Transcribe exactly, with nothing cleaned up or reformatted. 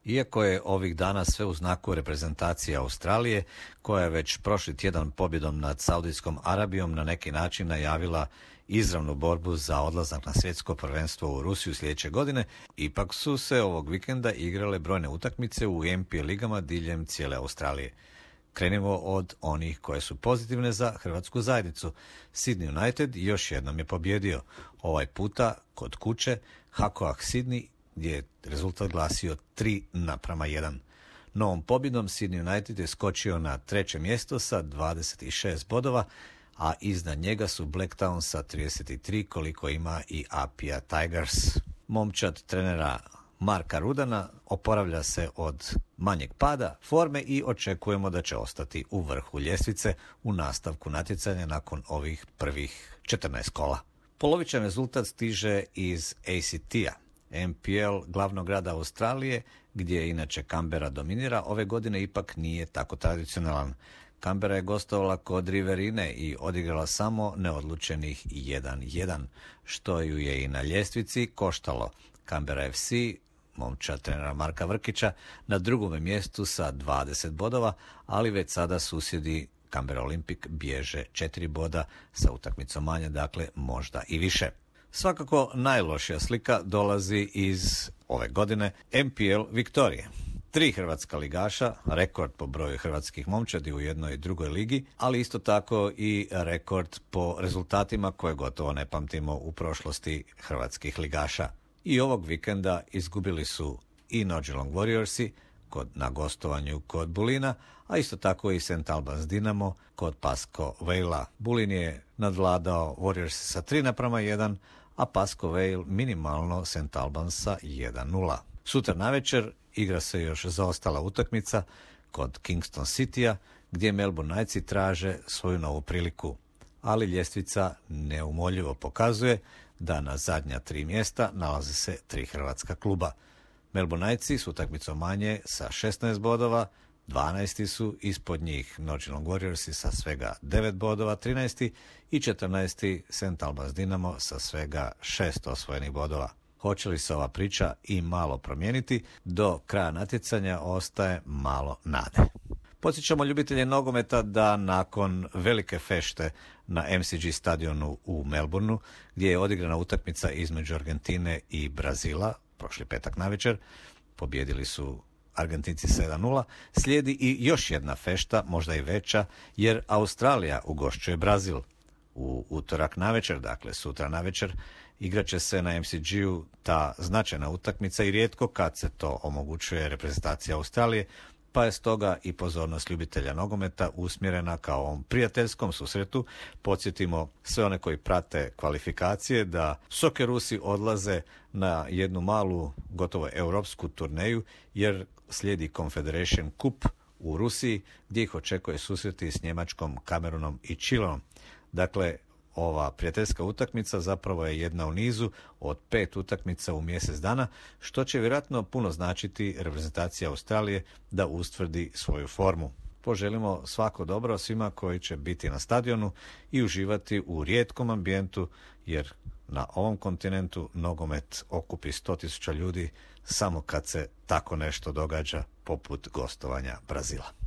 Iako je ovih dana sve u znaku reprezentacije Australije, koja je već prošli tjedan pobjedom nad Saudijskom Arabijom na neki način najavila izravnu borbu za odlazak na svjetsko prvenstvo u Rusiju sljedeće godine, ipak su se ovog vikenda igrale brojne utakmice u N P L ligama diljem cijele Australije. Krenimo od onih koje su pozitivne za hrvatsku zajednicu. Sydney United još jednom je pobjedio, ovaj puta kod kuće Hakoah Sydney, gdje je rezultat glasio tri naprama jedan. Novom pobjedom Sydney United je skočio na treće mjesto sa dvadeset šest bodova, a iznad njega su Blacktown sa trideset tri, koliko ima i Apia Tigers. Momčad trenera Marka Rudana oporavlja se od manjeg pada forme i očekujemo da će ostati u vrhu ljestvice u nastavku natjecanja nakon ovih prvih četrnaest kola. Polovičan rezultat stiže iz A C T-a, N P L glavnog grada Australije, gdje inače Canberra dominira, ove godine ipak nije tako tradicionalan. Canberra je gostovala kod Riverine i odigrala samo neodlučenih jedan jedan, što ju je i na ljestvici koštalo. Canberra F C, momčad trenera Marka Vrkića, na drugome mjestu sa dvadeset bodova, ali već sada susjedi Canberra Olympic bježe četiri boda sa utakmicom manje, dakle možda i više. Svakako najlošija slika dolazi iz ove godine N P L Viktorije. Tri hrvatska ligaša, rekord po broju hrvatskih momčadi u jednoj i drugoj ligi, ali isto tako i rekord po rezultatima koje gotovo ne pamtimo u prošlosti hrvatskih ligaša. I ovog vikenda izgubili su i Nodjelong Warriorsi kod, na gostovanju kod Bulina, a isto tako i Saint Albans Dinamo kod Pasco Vale-a. Bulin je nadvladao Warriors sa tri naprama jedan, a Pasco Vale minimalno Saint Albans sa jedan nula. Sutra navečer igra se još zaostala utakmica kod Kingston City-a, gdje Melbourne Knightsi traže svoju novu priliku. Ali ljestvica neumoljivo pokazuje da na zadnja tri mjesta nalaze se tri hrvatska kluba. Melbourne Knightsi s utakmicom manje sa šesnaest bodova, dvanaesti su, ispod njih Nodjelong Warriorsi sa svega devet bodova, trinaesti i četrnaesti Saint Albans Dinamo sa svega šest osvojenih bodova. Hoće li se ova priča i malo promijeniti, do kraja natjecanja ostaje malo nade. Podsjećamo ljubitelje nogometa da nakon velike fešte na M C G stadionu u Melbourneu, gdje je odigrana utakmica između Argentine i Brazila, prošli petak navečer, pobjedili su Argentinci sedam nula, slijedi i još jedna fešta, možda i veća, jer Australija ugošćuje Brazil. U utorak navečer, dakle sutra navečer, igraće se na M C G-u ta značajna utakmica i rijetko kad se to omogućuje reprezentacija Australije, pa je stoga i pozornost ljubitelja nogometa usmjerena kao ovom prijateljskom susretu. Podsjetimo sve one koji prate kvalifikacije da Sokerusi odlaze na jednu malu, gotovo europsku turneju, jer slijedi Confederation Cup u Rusiji, gdje ih očekuje susreti s Njemačkom, Kamerunom i Čileom. Dakle, ova prijateljska utakmica zapravo je jedna u nizu od pet utakmica u mjesec dana, što će vjerojatno puno značiti reprezentacija Australije da ustvrdi svoju formu. Poželimo svako dobro svima koji će biti na stadionu i uživati u rijetkom ambijentu, jer na ovom kontinentu nogomet okupi sto tisuća ljudi samo kad se tako nešto događa poput gostovanja Brazila.